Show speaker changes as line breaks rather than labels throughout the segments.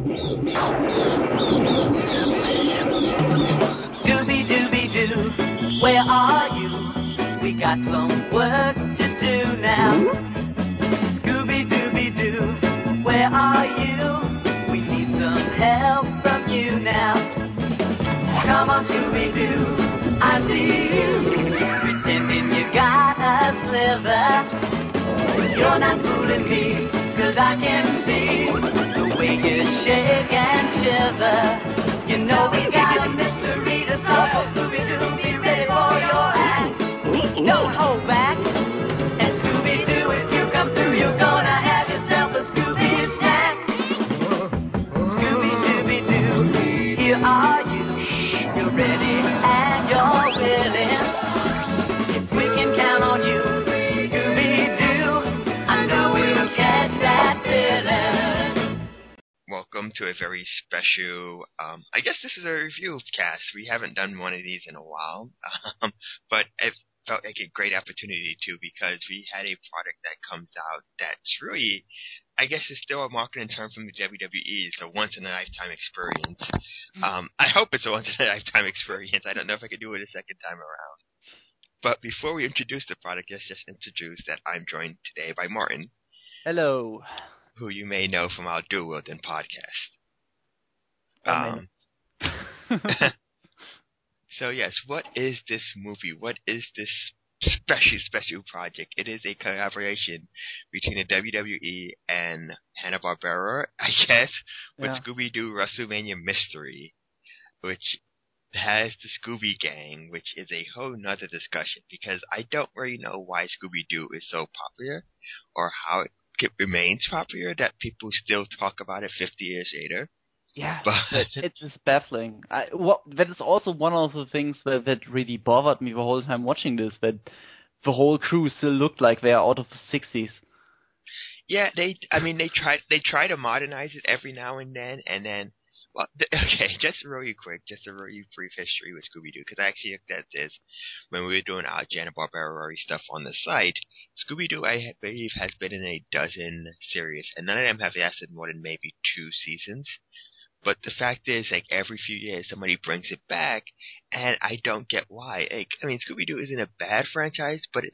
Scooby-Dooby-Doo, where are you? We got some work to do now. Scooby-Dooby-Doo, where are you? We need some help from you now. Come on, Scooby-Doo, I see you, pretending you got a sliver. You're not fooling me, 'cause I can see the way you shake and shiver. You know we got a mystery to solve, so Scooby-Doo, be ready for your act. Don't hold back. And Scooby-Doo, if you come through, you're gonna have yourself a Scooby snack. Scooby-Dooby-Doo, here are you. You're ready and you're willing. Yes, we can count on you. Scooby-Doo, I know we'll catch that feeling.
Welcome to a very special, I guess this is a review cast. We haven't done one of these in a while, but it felt like a great opportunity to, because we had a product that comes out that's really, I guess it's still a marketing term from the WWE. It's a once-in-a-lifetime experience. I hope it's a once-in-a-lifetime experience. I don't know if I could do it a second time around. But before we introduce the product, let's just introduce that I'm joined today by Martin.
Hello.
Who you may know from our Dual Wielding podcast. So yes, what is this movie? What is this special project? It is a collaboration between the WWE and Hanna-Barbera, I guess, with Scooby-Doo WrestleMania Mystery, which has the Scooby Gang, which is a whole nother discussion, because I don't really know why Scooby-Doo is so popular, or how it remains popular, that people still talk about it 50 years later.
Yeah,
but
it's just baffling. That is also one of the things that really bothered me the whole time watching this, that the whole crew still looked like they are out of the 60s.
Yeah, they try to modernize it every now and then, well, okay, just really quick, just a really brief history with Scooby-Doo, because I actually looked at this when we were doing our Hanna-Barbera stuff on the site. Scooby-Doo, I believe, has been in a dozen series, and none of them have lasted more than maybe 2 seasons. But the fact is, like, every few years somebody brings it back, and I don't get why. Like, I mean, Scooby-Doo isn't a bad franchise, but it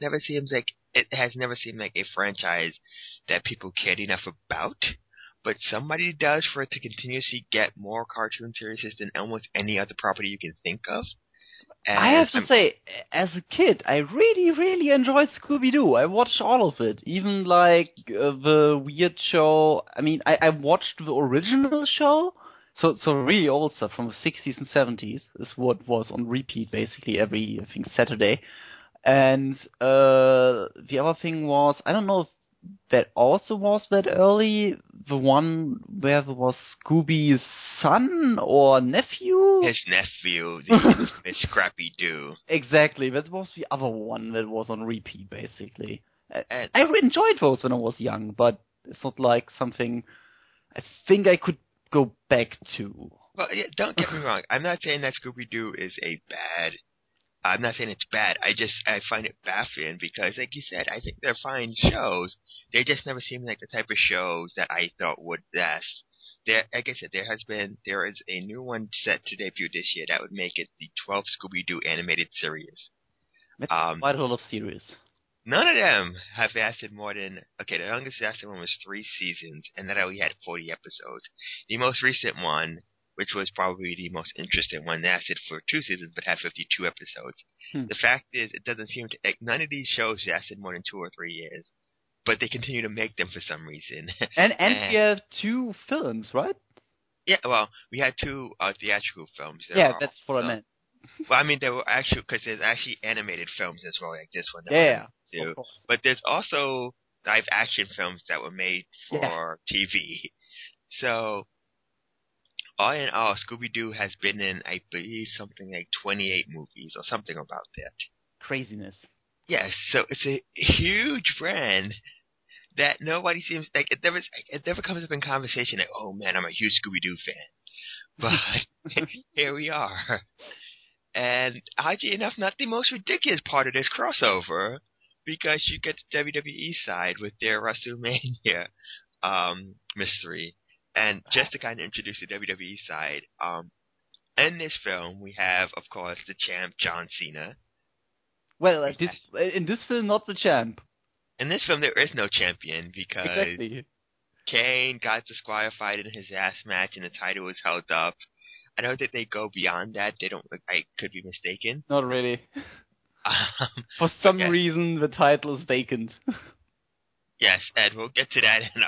has never seemed like a franchise that people cared enough about. But somebody does for it to continuously get more cartoon series than almost any other property you can think of. And
I have to say, as a kid, I really, really enjoyed Scooby-Doo. I watched all of it, even like the weird show. I mean, I watched the original show, so really old stuff from the 60s and 70s is what was on repeat basically every, I think, Saturday. And the other thing was, I don't know if that also was that early, the one where there was Scooby's son or nephew?
His nephew, the Scrappy-Doo.
Exactly, that was the other one that was on repeat, basically. I enjoyed those when I was young, but it's not like something I think I could go back to.
Well, yeah, don't get me wrong. I'm not saying that Scooby-Doo is I'm not saying it's bad. I find it baffling because, like you said, I think they're fine shows. They just never seem like the type of shows that I thought would last. Like I said, there is a new one set to debut this year that would make it the 12th Scooby-Doo animated series.
That's quite a lot of series.
None of them have lasted more than, the longest lasting one was 3 seasons, and that only had 40 episodes. The most recent one, which was probably the most interesting one, lasted for 2 seasons but had 52 episodes. The fact is, it doesn't seem to, none of these shows lasted more than 2 or 3 years, but they continue to make them for some reason.
And we have 2 films, right?
Yeah, well, we had 2 theatrical films.
That's what I meant.
Well, I mean, they were actually, because there's actually animated films as well, like this one.
Yeah.
But there's also live action films that were made for TV. So, all in all, Scooby-Doo has been in, I believe, something like 28 movies or something about that.
Craziness.
Yes, so it's a huge brand that nobody seems like it never comes up in conversation like, oh man, I'm a huge Scooby-Doo fan. But here we are. And oddly enough, not the most ridiculous part of this crossover, because you get the WWE side with their WrestleMania mystery. And just to kind of introduce the WWE side, in this film we have, of course, the champ John Cena.
Well, in this film, not the champ.
In this film, there is no champion because
Exactly.
Kane got disqualified in his ass match and the title was held up. I don't think they go beyond that. They don't. I could be mistaken.
Not really. For
but
some
yes,
reason, the title is vacant.
yes, and we'll get to that in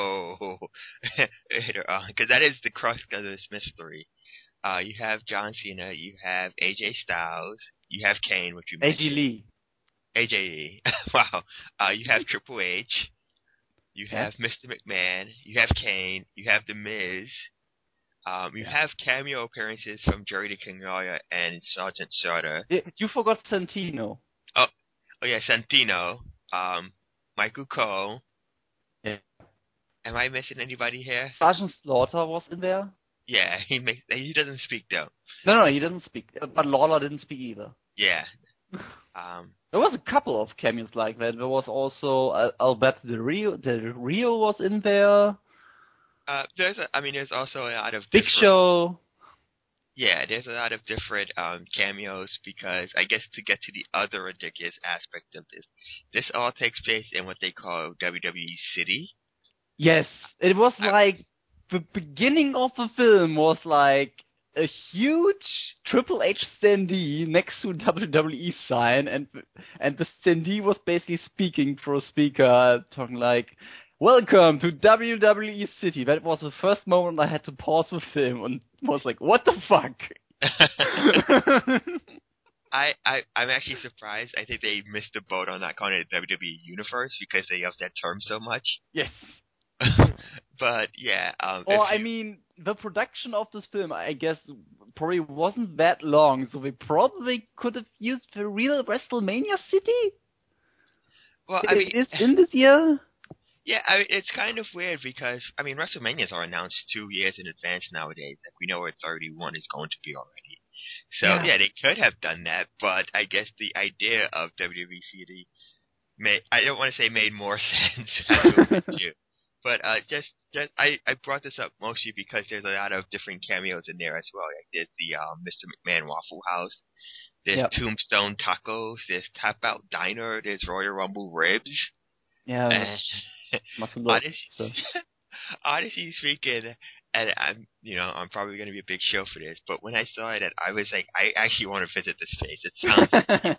later on, because that is the crux of this mystery. You have John Cena, you have AJ Styles, you have Kane, which you mentioned.
AJ Lee.
AJ Lee. Wow. You have Triple H. You have Mr. McMahon. You have Kane. You have The Miz. You have cameo appearances from Jerry the King Lawler and Sergeant Slaughter.
You forgot Santino.
Oh yeah, Santino. Michael Cole.
Yeah.
Am I missing anybody here?
Sergeant Slaughter was in there.
Yeah, he doesn't speak though.
No, he doesn't speak. But Lawler didn't speak either.
Yeah.
There was a couple of cameos like that. There was also Alberto Del Rio. Del Rio was in there.
There's also a lot of
Big Show.
Yeah, there's a lot of different cameos because I guess to get to the other ridiculous aspect of this all takes place in what they call WWE City.
Yes, it was like the beginning of the film was like a huge Triple H standee next to a WWE sign, and the standee was basically speaking through a speaker, talking like, "Welcome to WWE City." That was the first moment I had to pause the film and was like, "What the fuck?"
I'm actually surprised. I think they missed the boat on not calling it WWE Universe because they use that term so much.
Yes.
But yeah.
The production of this film, I guess, probably wasn't that long, so they probably could have used the real WrestleMania City.
Well,
is in this year.
Yeah, it's kind of weird because WrestleManias are announced 2 years in advance nowadays. Like we know where 31 is going to be already. So yeah, they could have done that, but I guess the idea of WWE City I don't want to say made more sense. But I brought this up mostly because there's a lot of different cameos in there as well. Like there's the Mr. McMahon Waffle House, there's Tombstone Tacos, there's Tap Out Diner, there's Royal Rumble Ribs.
Yeah.
Honestly speaking, and I'm probably going to be a big show for this, but when I saw it, I was like, I actually want to visit this place. It sounds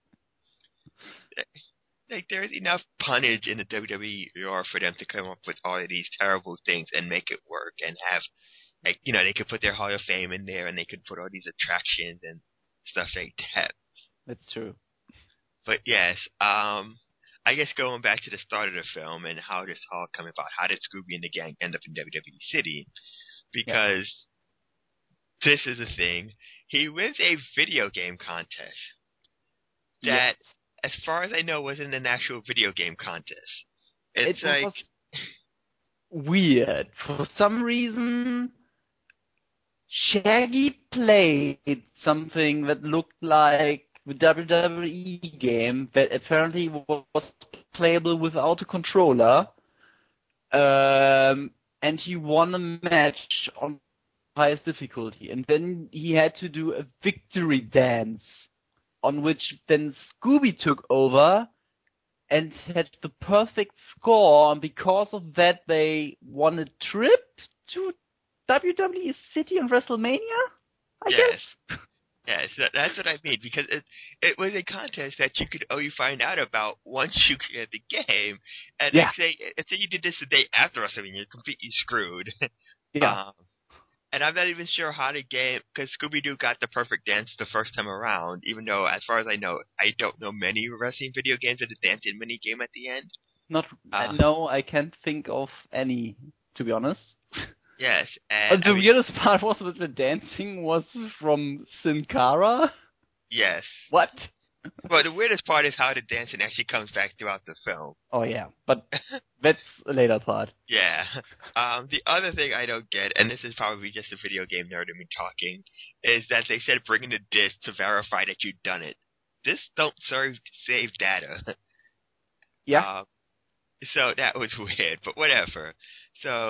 like there's enough punnage in the WWE lore for them to come up with all of these terrible things and make it work and have, they could put their Hall of Fame in there and they could put all these attractions and stuff like that.
That's true.
But yes, I guess going back to the start of the film and how this all came about, how did Scooby and the gang end up in WWE City? Because this is a thing. He wins a video game contest that, as far as I know, wasn't an actual video game contest. It was
weird. For some reason, Shaggy played something that looked like the WWE game that apparently was playable without a controller, and he won a match on highest difficulty, and then he had to do a victory dance, on which then Scooby took over and had the perfect score, and because of that they won a trip to WWE City and WrestleMania, I guess.
Yes, that's what I mean, because it was a contest that you could only find out about once you cleared the game, and if you did this the day after WrestleMania, you're completely screwed.
Yeah.
And I'm not even sure how the game, because Scooby-Doo got the perfect dance the first time around, even though, as far as I know, I don't know many wrestling video games with a dancing mini-game at the end.
No, I can't think of any, to be honest.
Yes. And
the weirdest part was that the dancing was from Sin Cara?
Yes.
What?
Well, the weirdest part is how the dancing actually comes back throughout the film.
Oh, yeah. But that's a later part.
Yeah. The other thing I don't get, and this is probably just a video game nerd in me talking, is that they said bring in a disc to verify that you've done it. Discs don't save data.
Yeah.
So that was weird, but whatever. So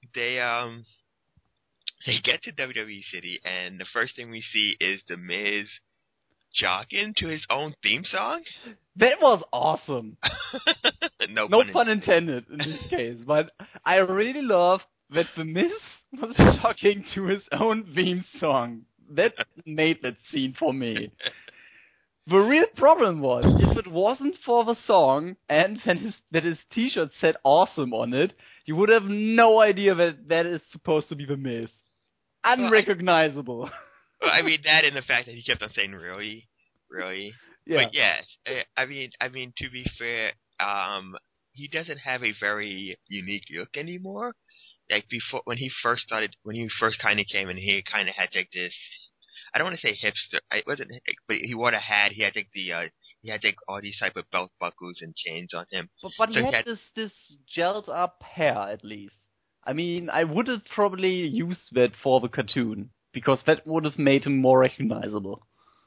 they get to WWE City, and the first thing we see is The Miz jogging to his own theme song.
That was awesome.
No
pun intended in this case, but I really love that The Miz was jogging to his own theme song. That made that scene for me. The real problem was, if it wasn't for the song and that his t-shirt said awesome on it, you would have no idea that is supposed to be The Miz. Unrecognizable.
Well, I mean, that and the fact that he kept on saying, really?
Yeah.
But yes, I mean, to be fair, he doesn't have a very unique look anymore. Like before, when he first kind of came in, he kind of had like this. I don't want to say hipster. It wasn't, but he wore a hat. He had like he had like all these type of belt buckles and chains on him.
But
so
he had this gelled up hair at least. I mean, I would have probably used that for the cartoon because that would have made him more recognizable.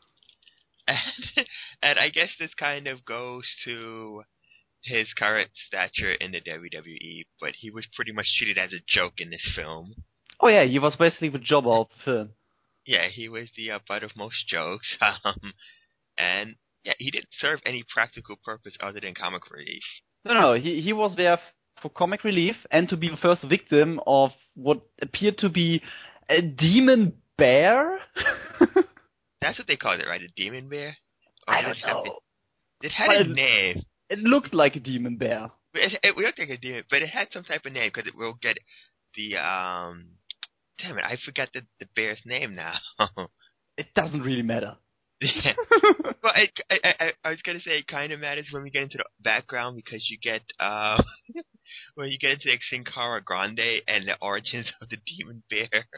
And I guess this kind of goes to his current stature in the WWE, but he was pretty much treated as a joke in this film.
Oh yeah, he was basically the jobber of the film.
Yeah, he was the butt of most jokes, and yeah, he didn't serve any practical purpose other than comic relief.
No, he was there for comic relief and to be the first victim of what appeared to be a demon bear.
That's what they called it, right? A demon bear?
I don't know.
It had a name.
It looked like a demon bear.
It looked like a demon, but it had some type of name because we'll get the Damn it, I forgot the bear's name now.
It doesn't really matter.
Yeah. Well, I was gonna say it kind of matters when we get into the background because you get when you get into like Sin Cara Grande and the origins of the demon bear.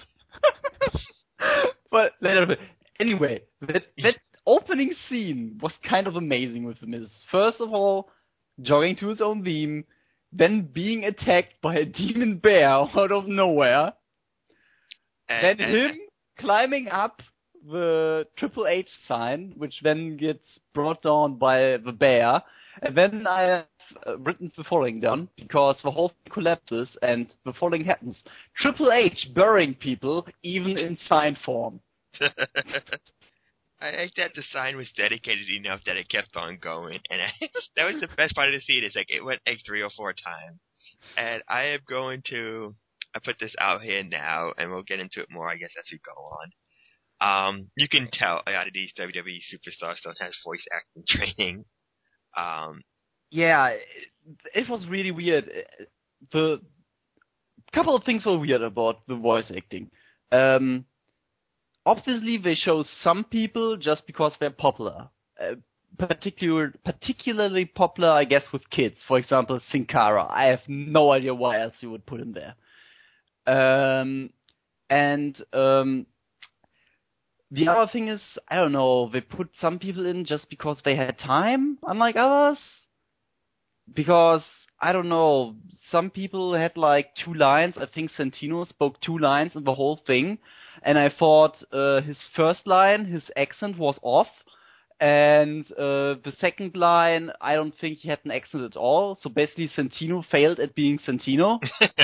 But anyway, that opening scene was kind of amazing with The Miz. First of all, jogging to his own theme, then being attacked by a demon bear out of nowhere, then him climbing up the Triple H sign, which then gets brought down by the bear, and then I have written the following down, because the whole thing collapses, and the following happens. Triple H burying people, even in sign form.
I like that the sign was dedicated enough that it kept on going, and that was the best part of the scene. Is like it went like 3 or 4 times, and I am going to put this out here now, and we'll get into it more, I guess, as we go on. You can tell a lot of these WWE superstars don't have voice acting training.
Yeah, it was really weird. The couple of things were weird about the voice acting. Obviously, they show some people just because they're popular. Particularly popular, I guess, with kids. For example, Sin Cara. I have no idea why else you would put him there. The other thing is, I don't know, they put some people in just because they had time, unlike others. Because, I don't know, some people had like 2 lines. I think Santino spoke 2 lines in the whole thing. And I thought his first line, his accent was off. And the second line, I don't think he had an accent at all. So basically Santino failed at being Santino.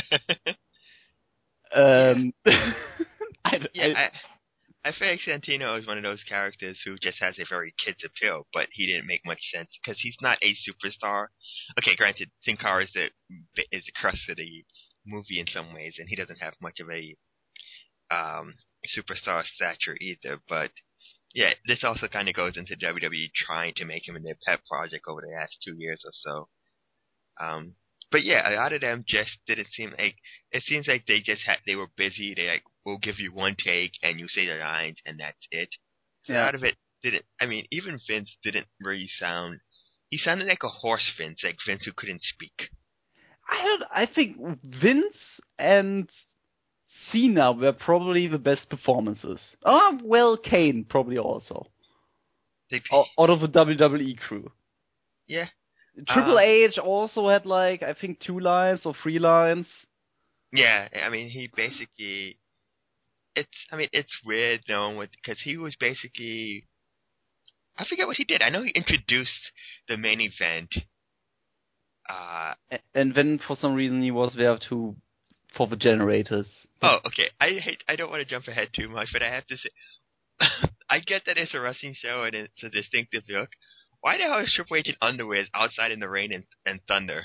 I feel like Santino is one of those characters who just has a very kid's appeal, but he didn't make much sense because he's not a superstar. Okay, granted, Sin Cara is the crux of the movie in some ways, and he doesn't have much of a superstar stature either. But yeah, this also kind of goes into WWE trying to make him in their pet project over the last 2 years or so. But yeah, a lot of them just didn't seem like, it seems like they were busy. They like, we'll give you 1 take and you say the lines and that's it. So
yeah.
A lot of it didn't, I mean, even Vince didn't really he sounded like a horse Vince, like Vince who couldn't speak.
I think Vince and Cena were probably the best performances. Well, Kane probably also. Out of the WWE crew.
Yeah.
Triple H also had like, I think 2 lines or 3 lines.
Yeah, I mean, he basically, it's weird knowing because he was basically, I forget what he did. I know he introduced the main event.
And then for some reason he was there to for the generators.
Oh, okay. I don't want to jump ahead too much, but I have to say, I get that it's a wrestling show and it's a distinctive look. Why the hell is Triple H in underwear outside in the rain and thunder?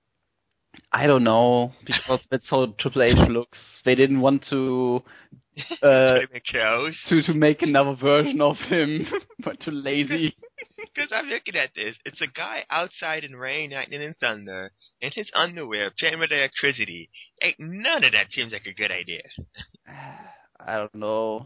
I don't know, because that's how Triple H looks. They didn't want to
Put him in clothes.
to make another version of him, but too lazy.
Because I'm looking at this. It's a guy outside in rain, lightning, and thunder, in his underwear, playing with electricity. None of that seems like a good idea.
I don't know.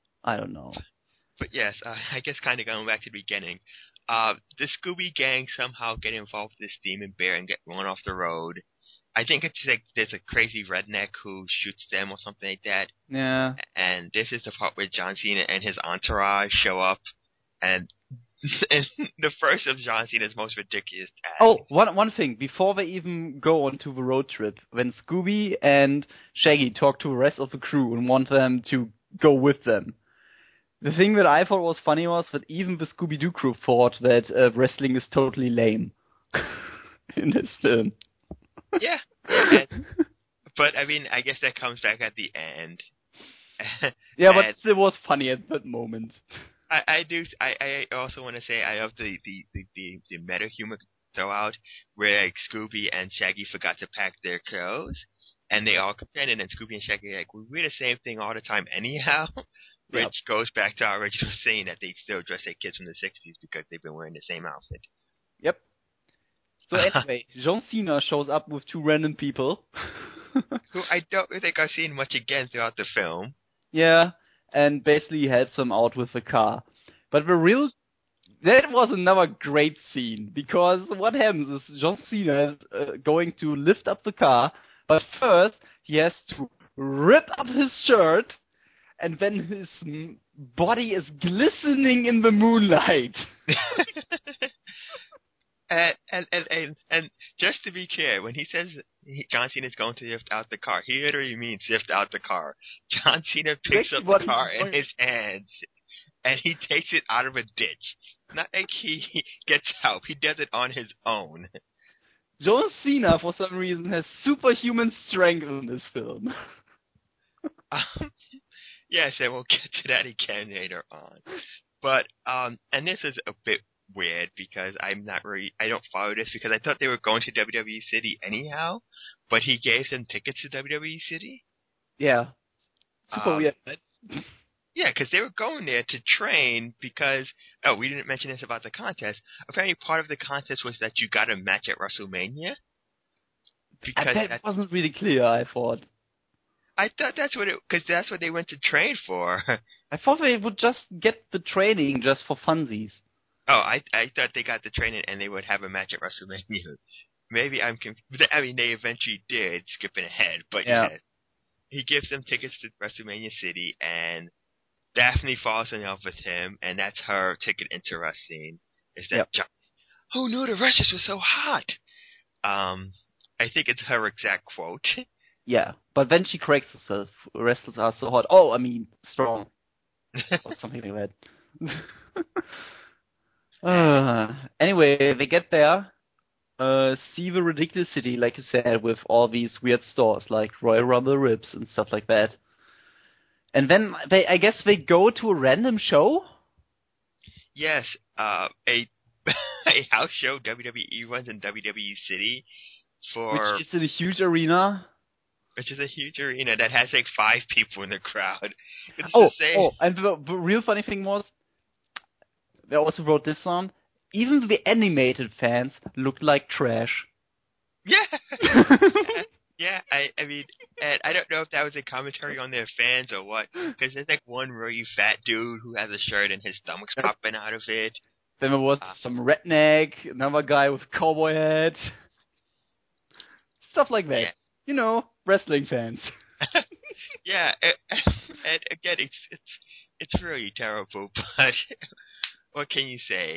But yes, I guess kind of going back to the beginning. The Scooby Gang somehow get involved with this Demon Bear and get run off the road. I think it's like there's a crazy redneck who shoots them or something like that.
Yeah.
And this is the part where John Cena and his entourage show up, and the first of John Cena's most ridiculous tags.
Oh, one thing, before they even go on to the road trip, when Scooby and Shaggy talk to the rest of the crew and want them to go with them, the thing that I thought was funny was that even the Scooby-Doo crew thought that wrestling is totally lame in this film.
Yeah. But, I mean, I guess that comes back at the end.
Yeah, but it was funny at that moment.
I also want to say I love the meta humor throughout where like Scooby and Shaggy forgot to pack their clothes and they all complain and then Scooby and Shaggy are like, we wear the same thing all the time anyhow. Which goes back to our original saying that they still dress like kids from the 60s because they've been wearing the same outfit.
Yep. So anyway, John Cena shows up with two random people.
Who I don't think I've seen much again throughout the film.
Yeah, and basically helps them out with the car. But that was another great scene, because what happens is John Cena is going to lift up the car, but first he has to rip up his shirt, and then his body is glistening in the moonlight.
And just to be clear, when he says John Cena is going to lift out the car, he literally means lift out the car. John Cena picks up the car in his hands, and he takes it out of a ditch. Not like he gets help. He does it on his own.
John Cena, for some reason, has superhuman strength in this film.
Yes, and we'll get to that again later on. But, and this is a bit weird because I don't follow this because I thought they were going to WWE City anyhow, but he gave them tickets to WWE City.
Yeah. Super weird, right?
Yeah, because they were going there to train because, we didn't mention this about the contest. Apparently part of the contest was that you got a match at WrestleMania. Because
that wasn't really clear, I thought.
I thought because that's what they went to train for.
I thought they would just get the training just for funsies.
Oh, I thought they got the training and they would have a match at WrestleMania. Maybe I'm confused. I mean, they eventually did, skipping ahead, but yeah. He gives them tickets to WrestleMania City, and Daphne falls in love with him, and that's her ticket into wrestling. Is that John? Who knew the wrestlers were so hot? I think it's her exact quote.
Yeah, but then she corrects herself. Wrestlers are so hot. Oh, I mean, strong. Or something like that. Anyway, they get there, see the ridiculous city, like you said, with all these weird stores, like Royal Rumble ribs and stuff like that. And then I guess they go to a random show?
Yes, a house show WWE runs in WWE City
Which is in a huge arena.
Which is a huge arena that has like 5 people in the crowd.
And the real funny thing was, they also wrote this on, even the animated fans looked like trash.
Yeah! Yeah, I mean, and I don't know if that was a commentary on their fans or what, because there's like one really fat dude who has a shirt and his stomach's popping out of it.
Then there was some redneck, another guy with a cowboy hat. Stuff like that. Yeah. You know, wrestling fans.
Yeah, and again, it's really terrible, but what can you say?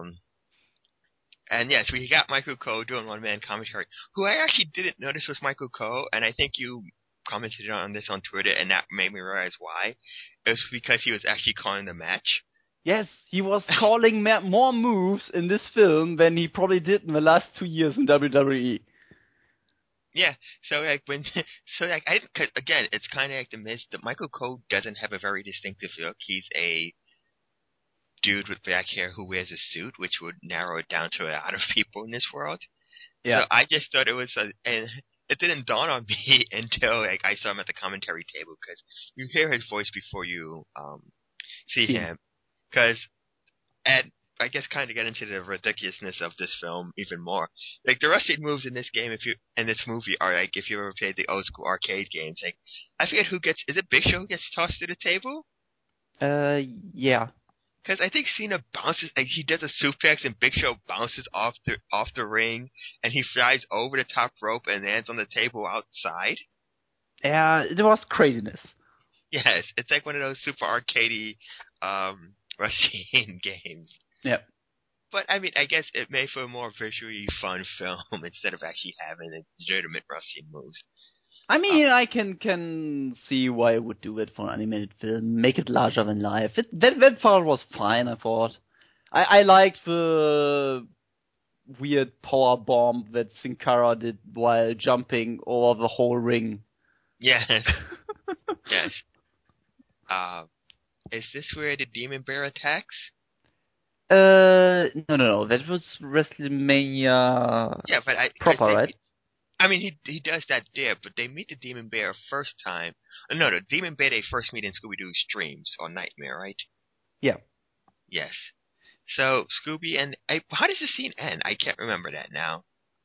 And yes, we got Michael Cole doing one-man commentary, who I actually didn't notice was Michael Cole, and I think you commented on this on Twitter, and that made me realize why. It was because he was actually calling the match.
Yes, he was calling more moves in this film than he probably did in the last 2 years in WWE.
Yeah, so like when, so like I didn't. 'Cause again, it's kind of like the myth that Michael Cole doesn't have a very distinctive look. He's a dude with black hair who wears a suit, which would narrow it down to a lot of people in this world.
Yeah.
So I just thought it was, and it didn't dawn on me until like I saw him at the commentary table because you hear his voice before you see him. Because, and I guess kind of get into the ridiculousness of this film even more. Like the wrestling moves in this game, in this movie are like if you ever played the old school arcade games. Like I forget who gets. Is it Big Show who gets tossed to the table?
Yeah.
Because I think Cena bounces, like he does a suplex, and Big Show bounces off the ring, and he flies over the top rope and lands on the table outside.
Yeah, it was craziness.
Yes, it's like one of those super arcadey wrestling games.
Yep.
But I mean, I guess it made for a more visually fun film instead of actually having legitimate wrestling moves.
I mean, I can see why I would do it for an animated film. Make it larger than life. That part was fine, I thought. I liked the weird power bomb that Sin Cara did while jumping over the whole ring.
Yes. Yes. Is this where the Demon Bear attacks?
No. That was WrestleMania.
Yeah, but
proper, right?
I mean, he does that there, but they meet the Demon Bear first time. No, the Demon Bear they first meet in Scooby-Doo's Dreams or Nightmare, right?
Yeah.
Yes. So Scooby and how does the scene end? I can't remember that now.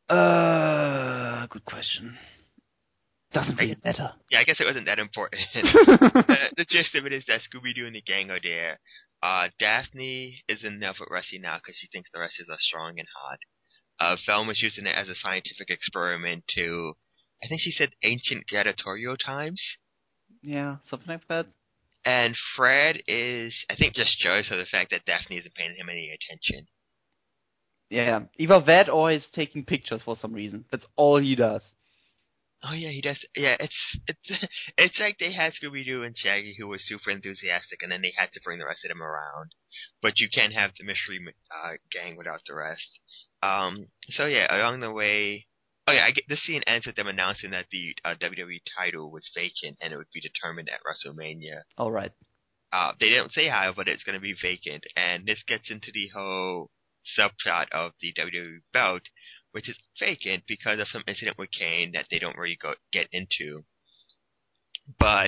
Good question. Doesn't really matter.
Yeah, I guess it wasn't that important. The gist of it is that Scooby-Doo and the gang are there. Daphne is in love with Rusty now because she thinks the Rusties are strong and hot. Velma's using it as a scientific experiment to, I think she said, ancient gladiatorial times.
Yeah, something like that.
And Fred is, I think, just jealous of the fact that Daphne isn't paying him any attention.
Yeah, either that or he's taking pictures for some reason. That's all he does.
Oh yeah, he does. Yeah, it's like they had Scooby-Doo and Shaggy who was super enthusiastic, and then they had to bring the rest of them around. But you can't have the mystery gang without the rest. So yeah, along the way, the scene ends with them announcing that the WWE title was vacant and it would be determined at WrestleMania.
All right.
They didn't say how, but it's going to be vacant, and this gets into the whole subplot of the WWE belt, which is vacant because of some incident with Kane that they don't really get into. But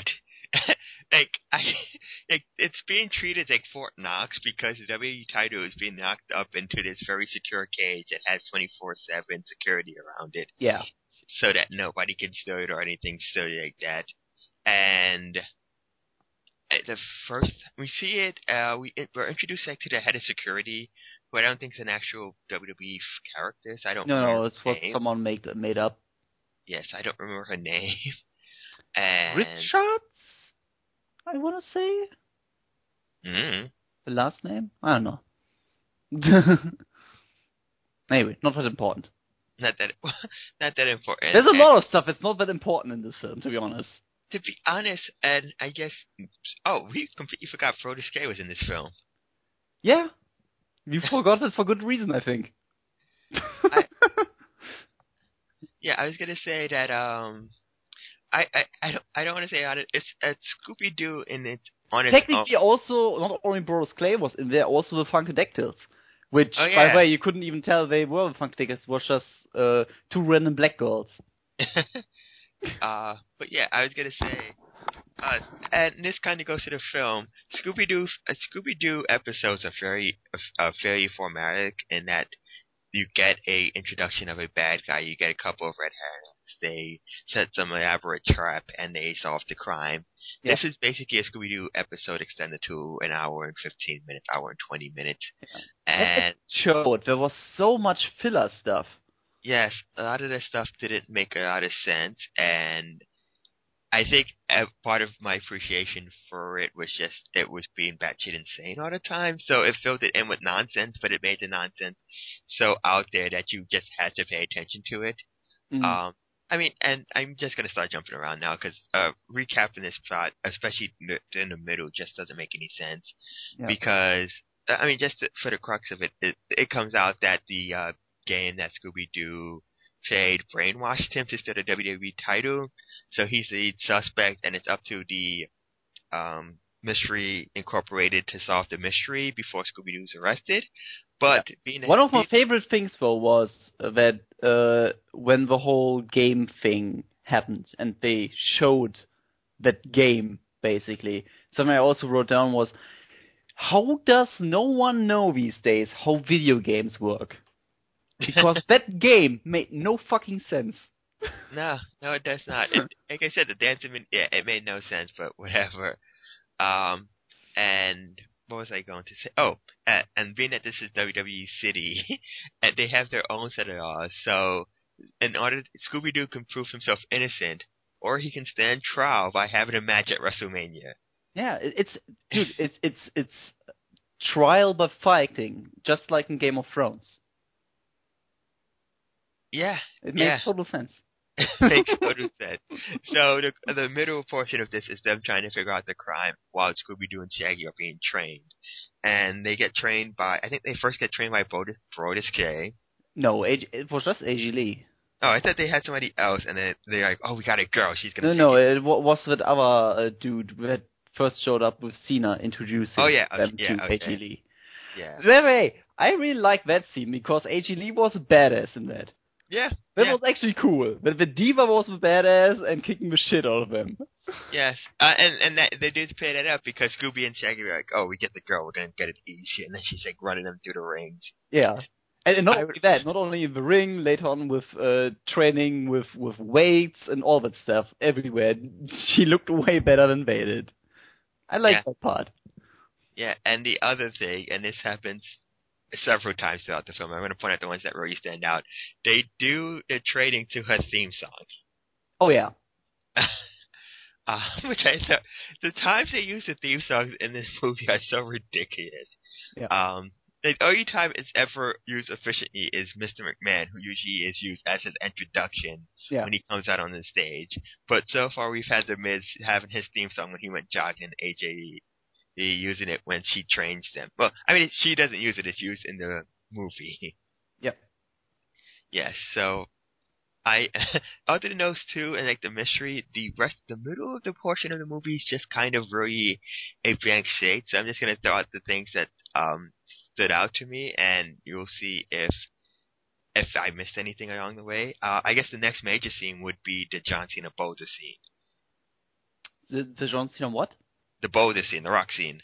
it's being treated like Fort Knox because the WWE title is being knocked up into this very secure cage that has 24/7 security around it.
Yeah.
So that nobody can steal it or anything silly like that. And the first we see it, we're introduced like to the head of security, who I don't think is an actual WWE character. So I don't remember.
No, it's what someone made up.
Yes, I don't remember her name. And
Richards, I want to say. The last name? I don't know. Anyway, not that important.
Not that important.
There's a lot of stuff that's not that important in this film, to be honest.
To be honest, and I guess, we completely forgot Frodo Skay was in this film.
Yeah, we forgot it for good reason, I think.
I was gonna say that I don't want to say on it. It's Scooby-Doo in it on its
technically
own.
Also not only Brodus Clay was in there, also the Funkadactyls, which by the way you couldn't even tell they were the Funkadactyls. It was just two random black girls.
But yeah, I was gonna say, and this kind of goes to the film. Scooby-Doo episodes are very formatic in that you get a introduction of a bad guy, you get a couple of red herrings, they set some elaborate trap, and they solve the crime. Yeah. This is basically a Scooby-Doo episode extended to an hour and 15 minutes, hour and 20 minutes. Yeah. And
showed there was so much filler stuff.
Yes, a lot of this stuff didn't make a lot of sense, and I think part of my appreciation for it was just it was being batshit insane all the time. So it filled it in with nonsense, but it made the nonsense so out there that you just had to pay attention to it. Mm-hmm. I mean, and I'm just going to start jumping around now because recapping this plot, especially in the middle, just doesn't make any sense. Yeah. Because, I mean, just for the crux of it, it comes out that the game that Scooby-Doo say, brainwashed him to steal the WWE title. So he's the suspect, and it's up to the Mystery Incorporated to solve the mystery before Scooby-Doo's arrested. But
one of my favorite things, though, was that when the whole game thing happened and they showed that game, basically, something I also wrote down was, how does no one know these days how video games work? Because that game made no fucking sense.
No, it does not. Like I said, the dancing, it made no sense, but whatever. And what was I going to say? Oh, and being that this is WWE City, and they have their own set of laws, so in order, Scooby-Doo can prove himself innocent, or he can stand trial by having a match at WrestleMania.
Yeah, it's trial by fighting, just like in Game of Thrones.
Yeah,
it makes total sense.
Makes total sense. So the middle portion of this is them trying to figure out the crime while Scooby-Doo and Shaggy are being trained, and they get trained by, I think they first get trained by Brodus K.
No, it was just A.G. Lee.
Oh, I thought they had somebody else, and then they're like, "Oh, we got a girl. She's gonna."
It was that other dude that first showed up with Cena introducing them to A.G. Lee.
Yeah.
Anyway, I really like that scene because A.G. Lee was a badass in that.
Yeah.
That was actually cool. But the Diva was the badass and kicking the shit out of them.
Yes, and they did pay that up because Scooby and Shaggy were like, "Oh, we get the girl. We're gonna get it easy," and then she's like running them through the rings. Yeah.
And not only that, not only in the ring, later on with training with weights and all that stuff everywhere. She looked way better than they did. I like that part.
Yeah, and the other thing, and this happens several times throughout the film, I'm going to point out the ones that really stand out. They do the trading to her theme song.
Oh, yeah.
Which I thought, the times they use the theme songs in this movie are so ridiculous.
Yeah.
The only time it's ever used efficiently is Mr. McMahon, who usually is used as his introduction when he comes out on the stage. But so far we've had The Miz having his theme song when he went jogging, AJ using it when she trains them. Well, I mean, she doesn't use it, it's used in the movie.
Yep.
Yes, so other than those two and like the mystery, the middle of the portion of the movie is just kind of really a blank slate. So I'm just going to throw out the things that stood out to me, and you'll see if I missed anything along the way. I guess the next major scene would be the John Cena Boulder scene.
The John Cena what?
The Boulder scene, the rock scene.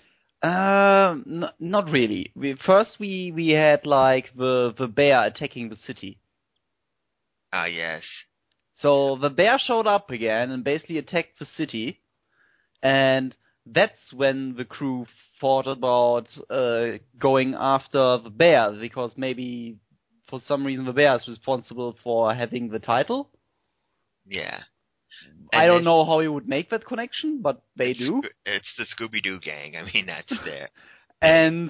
Not really. First we had like the bear attacking the city.
Yes.
So the bear showed up again and basically attacked the city, and that's when the crew thought about going after the bear, because maybe for some reason the bear is responsible for having the title.
Yeah.
I don't know how you would make that connection, but they do.
It's the Scooby-Doo gang. I mean, that's there.
And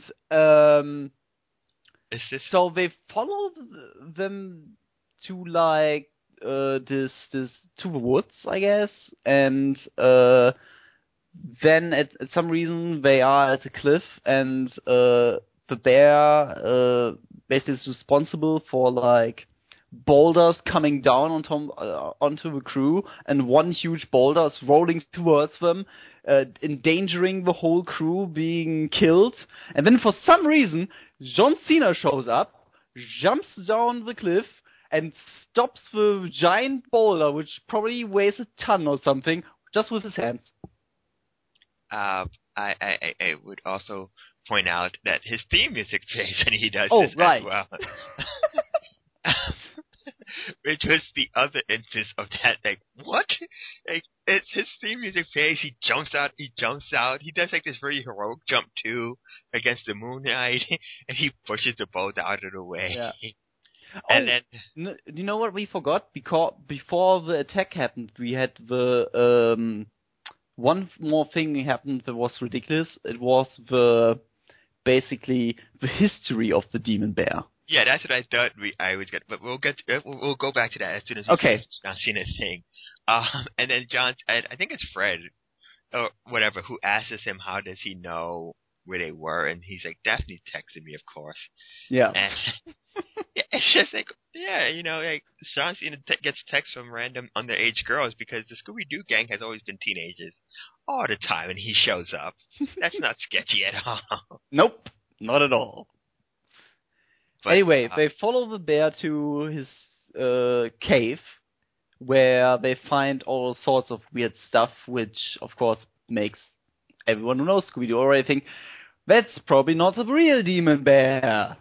so
they followed them to like this to the woods, I guess, and then at some reason they are at a cliff, and the bear basically is responsible for like boulders coming down onto the crew, and one huge boulder is rolling towards them, endangering the whole crew being killed. And then for some reason, John Cena shows up, jumps down the cliff, and stops the giant boulder, which probably weighs a ton or something, just with his hands.
I would also point out that his theme music plays when he does this
right.
as well. Which was the other instance of that, like, what? Like, it's his theme music plays, he jumps out, he does like this very heroic jump too, against the Moon Knight, and he pushes the boulder out of the way.
Yeah.
And
then, you know what we forgot? Because before the attack happened, we had the one more thing happened that was ridiculous. It was basically the history of the demon bear.
Yeah, that's what I thought I was get, but we'll go back to that as soon as we finish John Cena's thing. And then I think it's Fred or whatever, who asks him how does he know where they were, and he's like, Daphne texted me, of course.
Yeah.
And it's just like, yeah, like John Cena gets texts from random underage girls because the Scooby-Doo gang has always been teenagers all the time, and he shows up. That's not sketchy at all.
Nope, not at all.
But,
anyway, they follow the bear to his cave, where they find all sorts of weird stuff, which, of course, makes everyone who knows Scooby-Doo already think, that's probably not a real demon bear.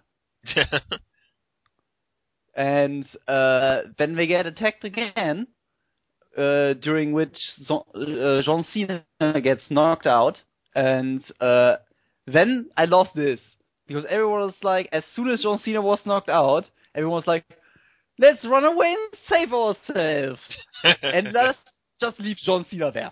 And then they get attacked again, during which John Cena gets knocked out. And then I love this, because everyone was like, as soon as John Cena was knocked out, everyone was like, let's run away and save ourselves. And let's just leave John Cena there.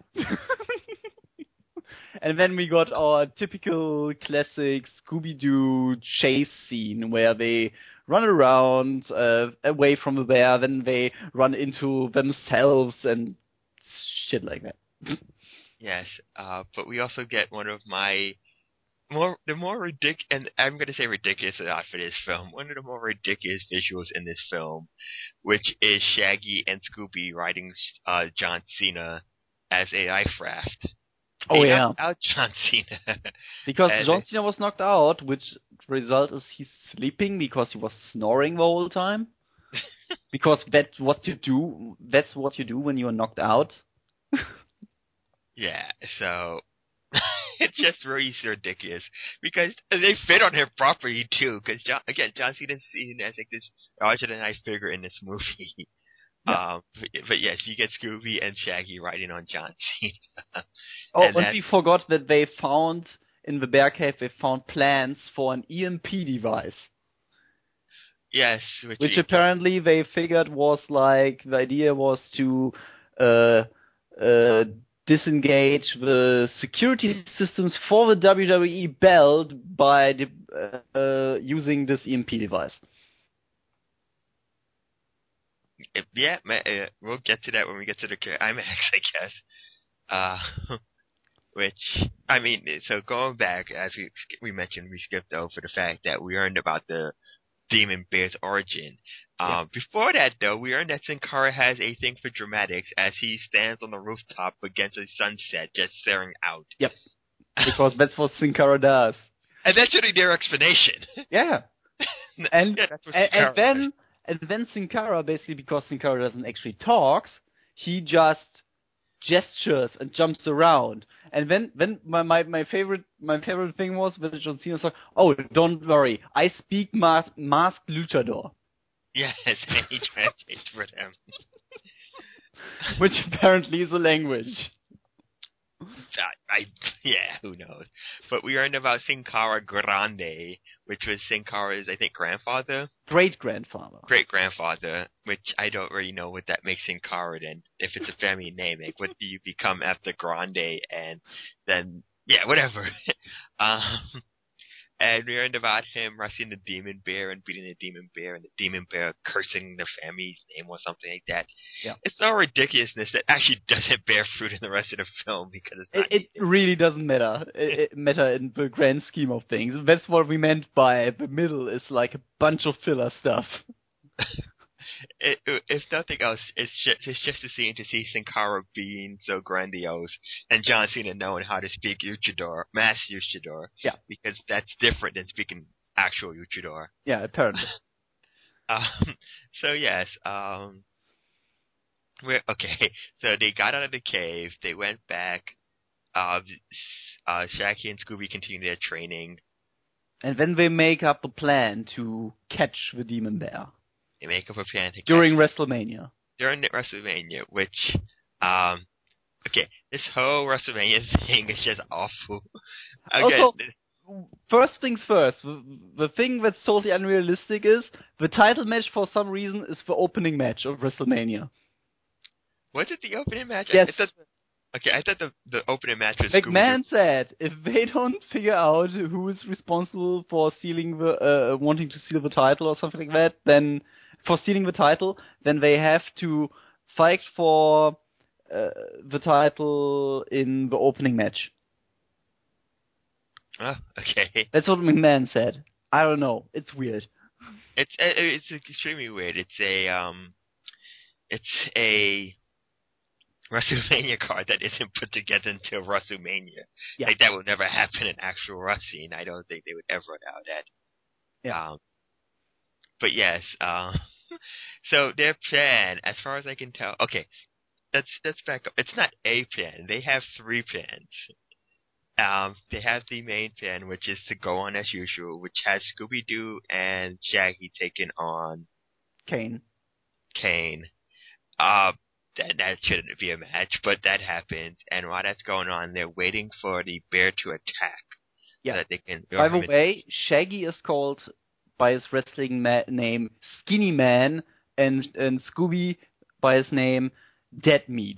And then we got our typical classic Scooby-Doo chase scene where they run around away from the bear, then they run into themselves and shit like that.
Yes, but we also get one of the more ridiculous, and I'm going to say ridiculous enough for this film, one of the more ridiculous visuals in this film, which is Shaggy and Scooby riding John Cena as a life raft.
Oh, yeah.
Knocked out John Cena.
Because John Cena was knocked out, which result is he's sleeping because he was snoring the whole time. Because that's what you do. That's what you do when you are knocked out.
Yeah, so it's just really ridiculous because they fit on him properly too. Because John Cena's seen as like this larger than life figure in this movie. Yeah. But yes, you get Scooby and Shaggy riding on John Cena.
And we forgot that they found in the bear cave. They found plans for an EMP device.
Yes,
which apparently they figured was like the idea was to disengage the security systems for the WWE belt by using this EMP device.
Yeah, we'll get to that when we get to the IMAX, I guess. Which, I mean, so going back, as we mentioned, we skipped over the fact that we learned about the Demon Bear's origin. Before that, though, we learned that Sin Cara has a thing for dramatics as he stands on the rooftop against a sunset, just staring out.
Yep. Because that's what Sin Cara does.
And that's really their explanation.
Yeah. And
yeah,
and then Sin Cara, basically because Sin Cara doesn't actually talk, he just gestures and jumps around. And then my favorite thing was when John Cena said, "Oh, don't worry, I speak masked luchador."
Yes, and he translates for them.
Which apparently is a language.
Yeah, who knows? But we learned about Sin Cara Grande, which was Sin Cara's, I think, grandfather?
Great-grandfather.
Great-grandfather, which I don't really know what that makes Sin Cara then. If it's a family name, like, what do you become after Grande? And then, yeah, whatever. And we learned about him wrestling the Demon Bear and beating the Demon Bear, and the Demon Bear cursing the family's name or something like that.
Yeah.
It's all ridiculousness that actually doesn't bear fruit in the rest of the film because it's not.
It really doesn't matter. It matter in the grand scheme of things. That's what we meant by the middle is like a bunch of filler stuff.
If nothing else, it's just a scene to see Sin Cara being so grandiose and John Cena knowing how to speak luchador, mass luchador.
Yeah.
Because that's different than speaking actual luchador.
Yeah, apparently.
So yes, okay. So they got out of the cave. They went back. Shaggy and Scooby continue their training.
And then they make up a plan to catch the Demon Bear.
They make up a plan to
during WrestleMania.
During WrestleMania, which, okay, this whole WrestleMania thing is just awful. Again,
also, first things first, the thing that's totally unrealistic is the title match for some reason is the opening match of WrestleMania.
Was it the opening match?
Yes.
I thought the opening match was
McMahon said if they don't figure out who is responsible for stealing the wanting to steal the title or something like that, then for stealing the title, then they have to fight for the title in the opening match.
Oh, okay.
That's what McMahon said. I don't know. It's weird.
It's extremely weird. It's a WrestleMania card that isn't put together until WrestleMania.
Yeah.
Like, that would never happen in actual wrestling. I don't think they would ever allow that.
Yeah.
But yes, so their plan, as far as I can tell, okay, let's back up. It's not a plan. They have 3 plans. They have the main plan, which is to go on as usual, which has Scooby-Doo and Shaggy taking on
Kane.
That shouldn't be a match, but that happened. And while that's going on, they're waiting for the bear to attack.
Yeah.
So that they can.
By the way, Shaggy is called by his wrestling name Skinny Man, and Scooby by his name Dead Meat.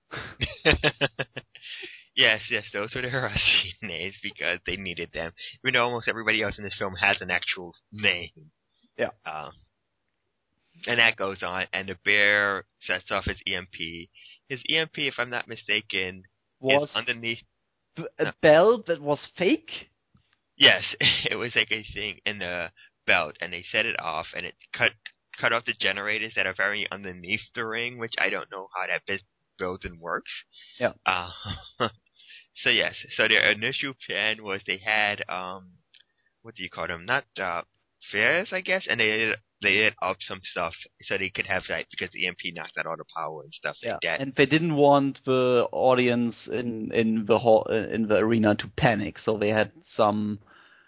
Yes, those were their wrestling names because they needed them. Even though almost everybody else in this film has an actual name.
Yeah.
And that goes on, and the bear sets off his EMP. His EMP, if I'm not mistaken, is underneath
a belt that was fake?
Yes, it was like a thing in the belt, and they set it off, and it cut off the generators that are very underneath the ring, which I don't know how that building works.
Yeah.
So yes, so their initial plan was they had what do you call them? Not fairs, I guess, and they lit up some stuff so they could have that because the EMP knocked out all the power and stuff like that.
And they didn't want the audience in the arena to panic, so they had some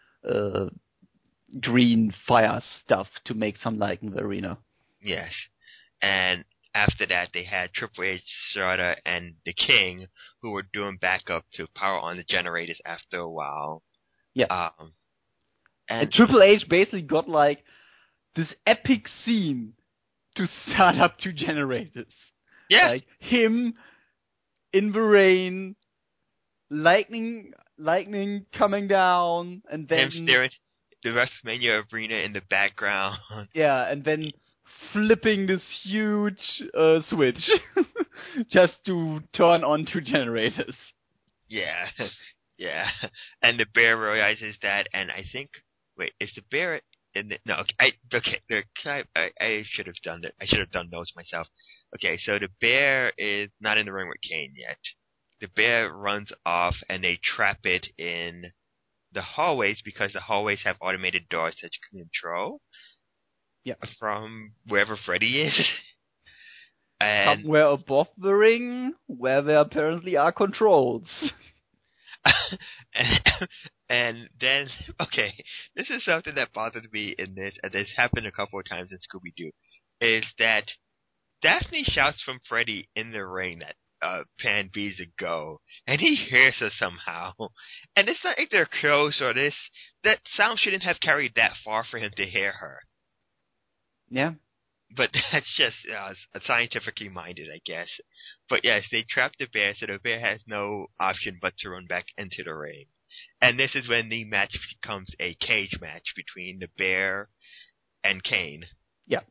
green fire stuff to make some light in the arena.
Yes, and after that they had Triple H, Shredder, and the King, who were doing backup to power on the generators after a while.
Yeah.
And
Triple H basically got like this epic scene to start up 2 generators.
Yeah.
Like him in the rain, lightning coming down, and then
him staring the WrestleMania arena in the background.
Yeah, and then flipping this huge switch just to turn on 2 generators.
Yeah. Yeah. And the bear realizes that, and I think, wait, is the bear in the, no, I should have done that. I should have done those myself. Okay, so the bear is not in the ring with Kane yet. The bear runs off, and they trap it in the hallways because the hallways have automated doors that you can control.
Yeah.
From wherever Freddy is. And
somewhere above the ring, where there apparently are controls.
and then, okay, this is something that bothered me in this, and this happened a couple of times in Scooby-Doo, is that Daphne shouts from Freddy in the ring that Pan B's a go, and he hears her somehow. And it's not like they're close or this. That sound shouldn't have carried that far for him to hear her.
Yeah.
But that's just scientifically minded, I guess. But yes, they trap the bear, so the bear has no option but to run back into the ring. And this is when the match becomes a cage match between the bear and Kane.
Yeah.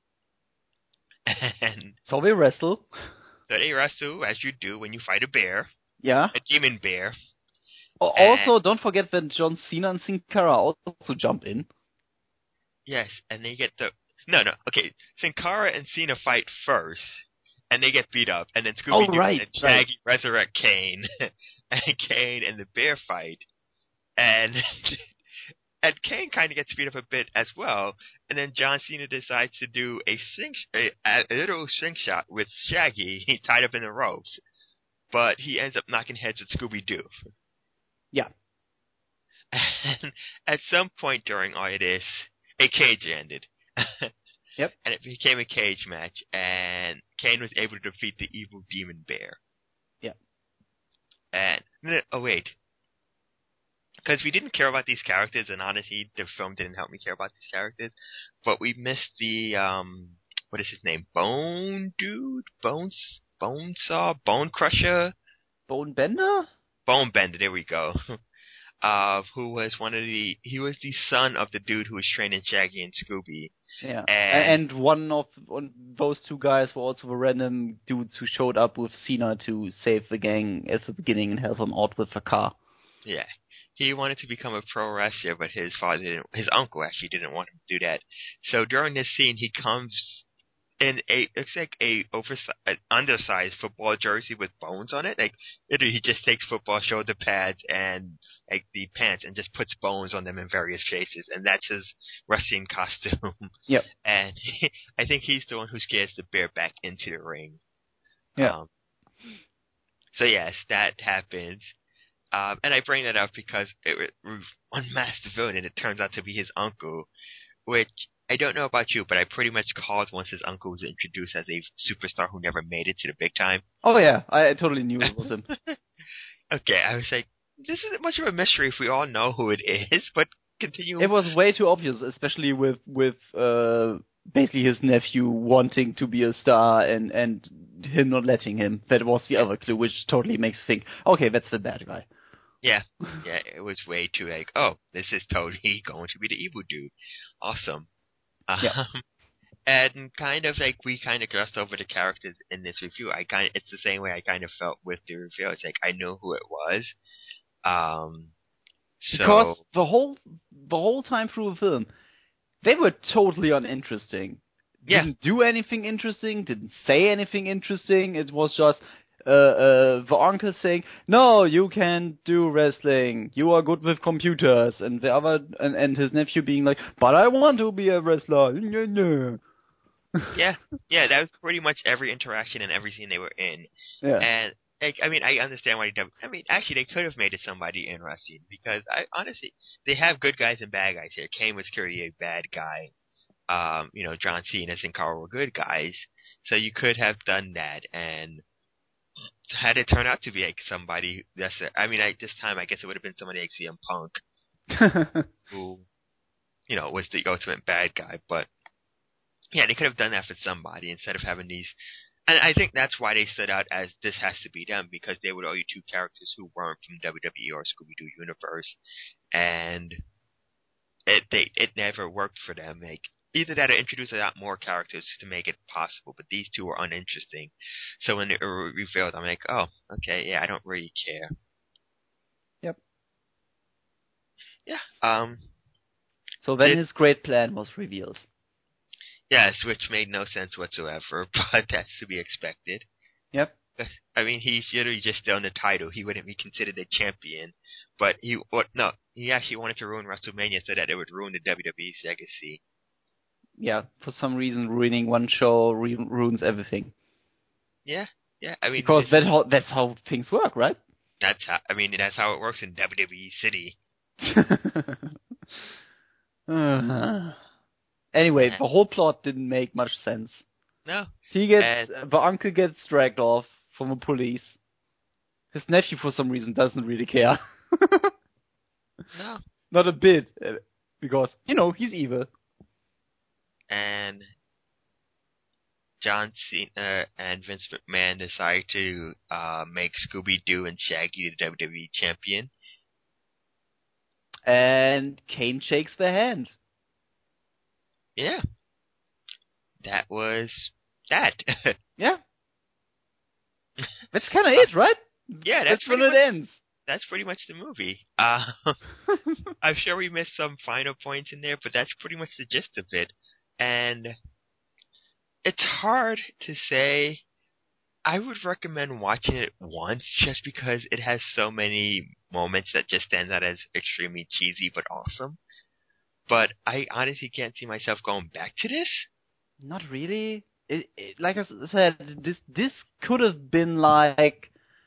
And
so they wrestle.
So they wrestle, as you do when you fight a bear.
Yeah.
A demon bear.
Also, don't forget that John Cena and Sin Cara also jump in.
Yes, and they get the... No, okay. Sin Cara and Cena fight first, and they get beat up, and then Scooby-Doo and Shaggy resurrect Kane, and Kane and the bear fight, and Kane kind of gets beat up a bit as well, and then John Cena decides to do a little slingshot with Shaggy tied up in the ropes, but he ends up knocking heads with Scooby-Doo.
Yeah.
And at some point during all of this, a cage ended.
Yep.
And it became a cage match, and Kane was able to defeat the evil demon bear.
Yep.
And, oh wait. Because we didn't care about these characters, and honestly, the film didn't help me care about these characters, but we missed the, what is his name? Bone Dude? Bone Saw? Bone Crusher?
Bone Bender?
Bone Bender, there we go. Who was he was the son of the dude who was training Shaggy and Scooby.
Yeah. And one of those 2 guys were also the random dudes who showed up with Cena to save the gang at the beginning and help them out with the car.
Yeah. He wanted to become a pro wrestler, but his uncle actually didn't want him to do that. So during this scene, he comes in it's like an undersized football jersey with bones on it. Like, literally, he just takes football shoulder pads and like the pants and just puts bones on them in various faces, and that's his wrestling costume.
Yep.
And I think he's the one who scares the bear back into the ring.
Yeah.
So yes, that happens. And I bring that up because it unmasked the villain, and it turns out to be his uncle, which I don't know about you, but I pretty much called once his uncle was introduced as a superstar who never made it to the big time.
Oh yeah, I totally knew it was him.
Okay, I was like, this isn't much of a mystery if we all know who it is, but continue.
It was way too obvious, especially with basically his nephew wanting to be a star and him not letting him. That was the other clue, which totally makes you think, okay, that's the bad guy.
Yeah, it was way too like, oh, this is totally going to be the evil dude. Awesome.
Yeah.
And kind of like we kind of glossed over the characters in this review. It's the same way I kind of felt with the review. It's like I knew who it was.
Because the whole time through the film, they were totally uninteresting.
Yeah.
Didn't do anything interesting, didn't say anything interesting. It was just the uncle saying, "No, you can't do wrestling. You are good with computers." And the other and his nephew being like, "But I want to be a wrestler."
Yeah, that was pretty much every interaction and every scene they were in.
Yeah.
And like, I mean, I understand why actually, they could have made it somebody interesting because honestly, they have good guys and bad guys here. Kane was clearly a bad guy. John Cena and Carl were good guys, so you could have done that and had it turn out to be like somebody this time I guess it would have been somebody like CM Punk who, was the ultimate bad guy, but yeah, they could have done that for somebody instead of having these. And I think that's why they stood out as this has to be them, because they were only two characters who weren't from WWE or Scooby-Doo universe, and it never worked for them. Like, either that or introduce a lot more characters to make it possible, but these two were uninteresting. So when it revealed, I'm like, oh, okay, yeah, I don't really care.
Yep.
Yeah.
So then his great plan was revealed.
Yes, which made no sense whatsoever, but that's to be expected.
Yep.
I mean, he's literally just still in the title. He wouldn't be considered a champion, but he actually wanted to ruin WrestleMania so that it would ruin the WWE's legacy.
Yeah, for some reason, ruining one show ruins everything.
Yeah. I mean,
because that's how things work, right?
That's how it works in WWE City.
Anyway, the whole plot didn't make much sense.
No.
The uncle gets dragged off from the police. His nephew, for some reason, doesn't really care.
No.
Not a bit. Because, he's evil.
And John Cena and Vince McMahon decide to make Scooby-Doo and Shaggy the WWE champion.
And Kane shakes their hand.
Yeah. That was that.
Yeah. That's kind of it, right?
Yeah,
that's when it ends.
That's pretty much the movie. I'm sure we missed some final points in there, but that's pretty much the gist of it. And it's hard to say. I would recommend watching it once just because it has so many moments that just stand out as extremely cheesy but awesome. But I honestly can't see myself going back to this.
Not really. Like I said, this could have been like,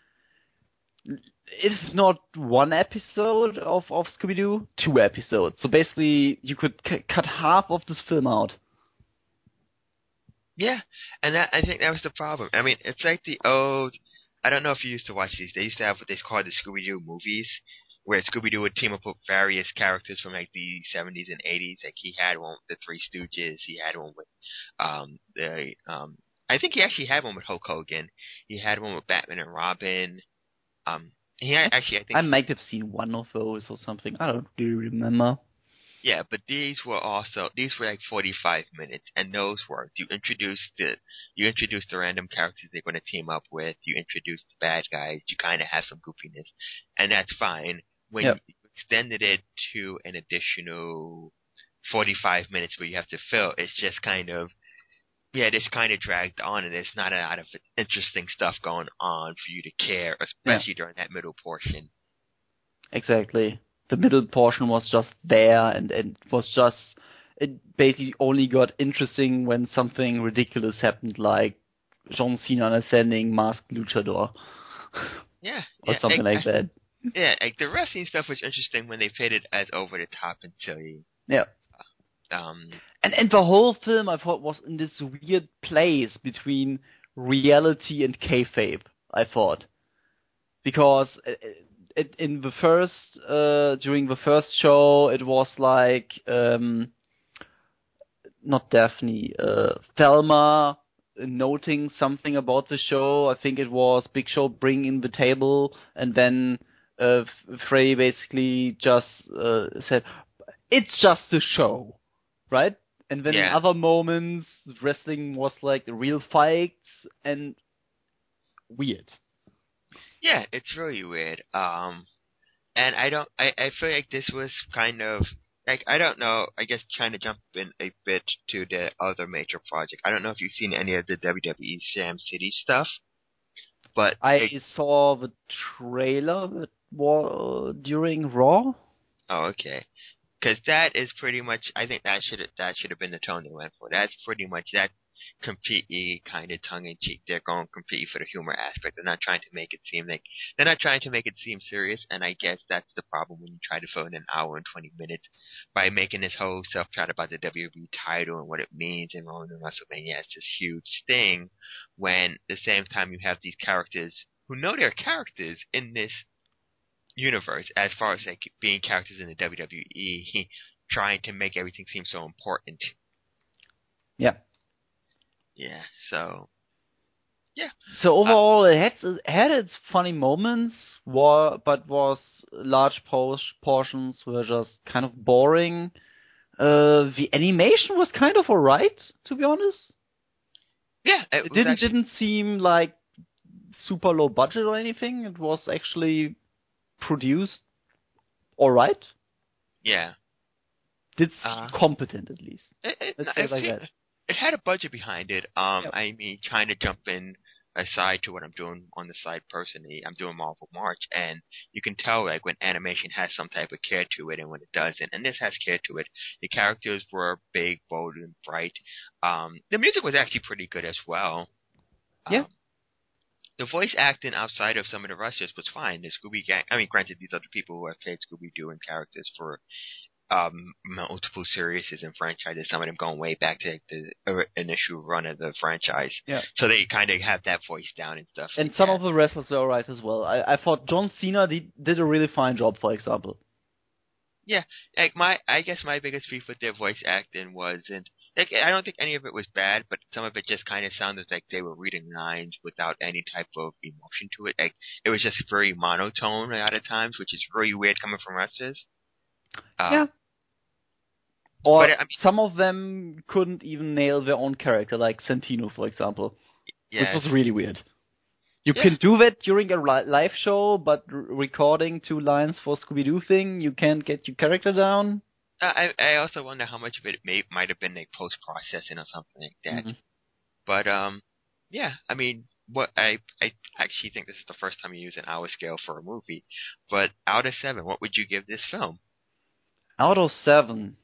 if not one episode of Scooby-Doo, 2 episodes. So basically, you could cut half of this film out.
Yeah, and I think that was the problem. I mean, it's like the old. I don't know if you used to watch these. They used to have what they called the Scooby-Doo movies, where Scooby-Doo would team up with various characters from like the 70s and 80s. Like he had one with the Three Stooges. He had one with I think he actually had one with Hulk Hogan. He had one with Batman and Robin. I
might have seen one of those or something. I don't really remember.
Yeah, but these were like 45 minutes, and those worked. You introduced the random characters they're going to team up with. You introduced the bad guys. You kind of have some goofiness, and that's fine. when you extended it to an additional 45 minutes where you have to fill, it's just kind of, this kind of dragged on, and there's not a lot of interesting stuff going on for you to care, especially during that middle portion.
Exactly. The middle portion was just there, and it was just, it basically only got interesting when something ridiculous happened, like John Cena ascending masked luchador. Or something like that.
Yeah, like the wrestling stuff was interesting when they played it as over the top and silly.
Yeah. And the whole film, I thought, was in this weird place between reality and kayfabe, I thought. Because in the first, during the first show, it was like, not Daphne, Thelma noting something about the show. I think it was Big Show bringing the table, and then Frey basically just said, "It's just a show," right? And then in other moments, wrestling was like real fights and weird.
Yeah, it's really weird. And I feel like this was kind of, like, I don't know, I guess trying to jump in a bit to the other major project. I don't know if you've seen any of the WWE Sam City stuff, but
I saw the trailer during Raw.
Oh, okay. Because that is pretty much, I think that should have been the tone they went for. That's pretty much that, completely kind of tongue in cheek. They're going completely for the humor aspect. They're not trying to make it seem serious. And I guess that's the problem when you try to fill in an hour and 20 minutes by making this whole self-chat about the WWE title and what it means and Roman and WrestleMania as this huge thing. When at the same time you have these characters who know they're characters in this universe, as far as like being characters in the WWE, trying to make everything seem so important.
Yeah.
Yeah. So. Yeah.
So overall, it had its funny moments, but was large portions were just kind of boring. The animation was kind of alright, to be honest.
Yeah,
it didn't seem like super low budget or anything. It was actually produced alright.
Yeah.
It's competent, at least.
It had a budget behind it. I mean, trying to jump in aside to what I'm doing on the side personally, I'm doing Marvel March, and you can tell like when animation has some type of care to it and when it doesn't, and this has care to it. The characters were big, bold, and bright. The music was actually pretty good as well.
Yeah.
The voice acting outside of some of the wrestlers was fine. The Scooby Gang, I mean, granted, these are the people who have played Scooby-Doo and characters for multiple series and franchises, some of them going way back to the initial run of the franchise.
Yeah.
So they kind of have that voice down and stuff.
And some of the wrestlers were alright as well. I thought John Cena did a really fine job, for example.
Yeah, like I guess my biggest beef with their voice acting wasn't, like, I don't think any of it was bad, but some of it just kind of sounded like they were reading lines without any type of emotion to it. Like, it was just very monotone a lot of times, which is really weird coming from wrestlers.
Yeah. Or some of them couldn't even nail their own character, like Santino, for example.
Yeah.
Which was really weird. You can do that during a live show, but recording 2 lines for Scooby-Doo thing, you can't get your character down.
I also wonder how much of it might have been like post-processing or something like that. Mm-hmm. But, yeah, I mean, what I actually think this is the first time you use an hour scale for a movie. But out of 7, what would you give this film?
Out of 7?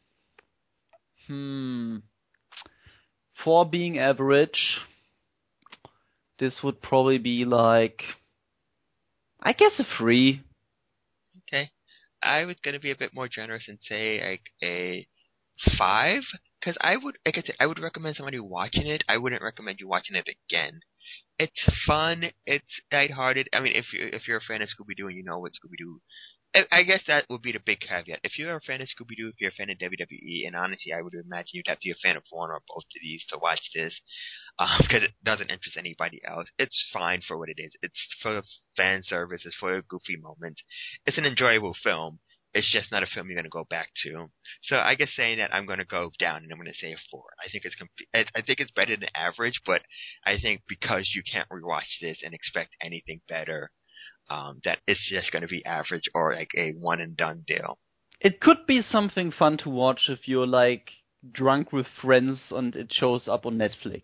For being average, this would probably be like, I guess a 3.
Okay. I was going to be a bit more generous and say like a 5, because I would recommend somebody watching it. I wouldn't recommend you watching it again. It's fun. It's lighthearted. I mean, if you're a fan of Scooby-Doo and you know what Scooby-Doo, I guess that would be the big caveat. If you're a fan of Scooby-Doo, if you're a fan of WWE, and honestly, I would imagine you'd have to be a fan of one or both of these to watch this, because it doesn't interest anybody else. It's fine for what it is. It's full of fan service. It's full of goofy moments. It's an enjoyable film. It's just not a film you're going to go back to. So I guess saying that, I'm going to go down and I'm going to say a 4. I think it's better than average, but I think because you can't rewatch this and expect anything better, that it's just going to be average or like a one and done deal.
It could be something fun to watch if you're like drunk with friends and it shows up on Netflix.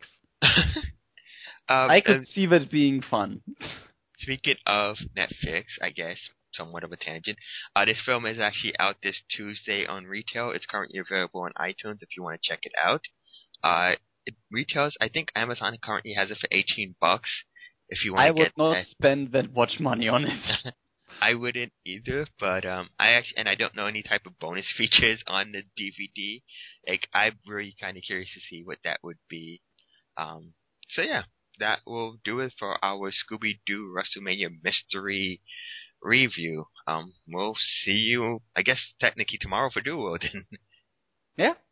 I could see that being fun.
Speaking of Netflix, I guess, somewhat of a tangent, this film is actually out this Tuesday on retail. It's currently available on iTunes if you want to check it out. It retails, I think Amazon currently has it for $18 if you want to get
I would not spend that much money on it.
I wouldn't either, but I don't know any type of bonus features on the DVD. Like, I'm really kind of curious to see what that would be. So yeah, that will do it for our Scooby-Doo WrestleMania Mystery review. We'll see you, I guess, technically tomorrow for Duo then.
Yeah,